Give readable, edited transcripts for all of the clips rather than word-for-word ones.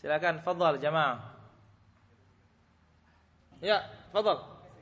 Silakan, fadhal jamaah. Ya, fadhal.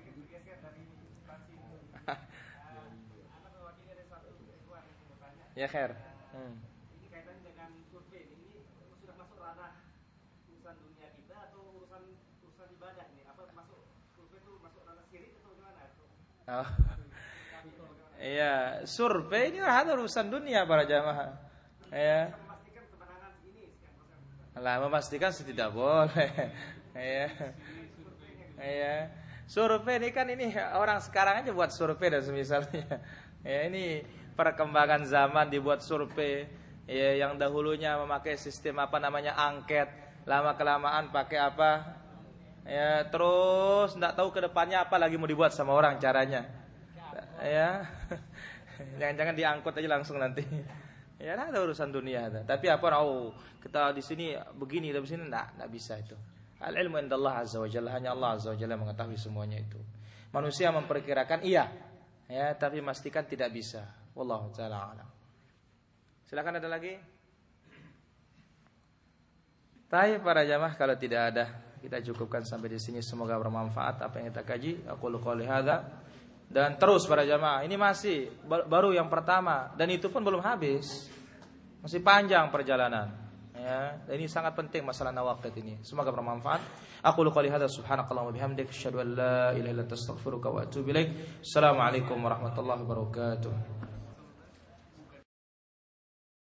Ya khair. Ini kaitannya dengan survei. Ini sudah masuk ranah urusan dunia kita atau urusan ibadah nih? Apa masuk survei itu masuk ranah syirik atau gimana? Oh. Iya, survei ini ada urusan dunia para jamaah. Ya. Memastikan kemenangan ini sekian %. Lah memastikan tidak boleh. Ya. Ya. Survei ini kan ini orang sekarang aja buat survei dan semisalnya. Ya, ini perkembangan zaman dibuat survei. Ya, yang dahulunya memakai sistem apa namanya angket, lama kelamaan pakai apa? Ya, terus enggak tahu ke depannya apa lagi mau dibuat sama orang caranya. Ya. Jangan-jangan diangkut aja langsung nanti. Ya, ada urusan dunia. Tapi apa? Oh, kita di sini begini, di sini enggak bisa itu. Al-ilmu indallah azza wa jalla, hanya Allah azza wa jalla mengetahui semuanya itu. Manusia memperkirakan iya, ya, tapi memastikan tidak bisa. Wallahu taala alam. Silakan ada lagi. Baik para jamaah, kalau tidak ada kita cukupkan sampai di sini. Semoga bermanfaat apa yang kita kaji. Aqulu qouli hadza. Dan terus para jamaah, ini masih baru yang pertama dan itu pun belum habis. Masih panjang perjalanan. Ya, dan ini sangat penting masalah nawaqid ini. Semoga bermanfaat. Aqulu qouli hadza subhanakallahumma bihamdika asyhadu an la ilaha illa anta astaghfiruka wa atubu ilaik. Assalamualaikum warahmatullahi wabarakatuh.